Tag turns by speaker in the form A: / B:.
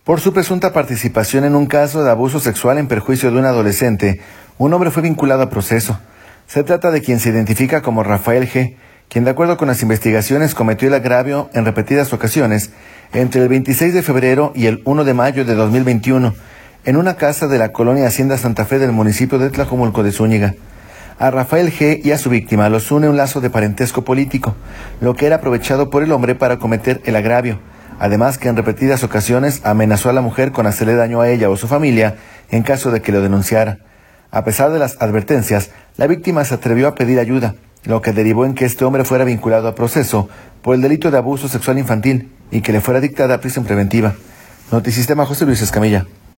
A: Por su presunta participación en un caso de abuso sexual en perjuicio de un adolescente, un hombre fue vinculado a proceso. Se trata de quien se identifica como Rafael G., quien de acuerdo con las investigaciones cometió el agravio en repetidas ocasiones entre el 26 de febrero y el 1 de mayo de 2021 en una casa de la colonia Hacienda Santa Fe del municipio de Tlajomulco de Zúñiga. A Rafael G. y a su víctima los une un lazo de parentesco político, lo que era aprovechado por el hombre para cometer el agravio. Además que en repetidas ocasiones amenazó a la mujer con hacerle daño a ella o su familia en caso de que lo denunciara. A pesar de las advertencias, la víctima se atrevió a pedir ayuda, lo que derivó en que este hombre fuera vinculado a proceso por el delito de abuso sexual infantil y que le fuera dictada prisión preventiva. Notisistema, José Luis Escamilla.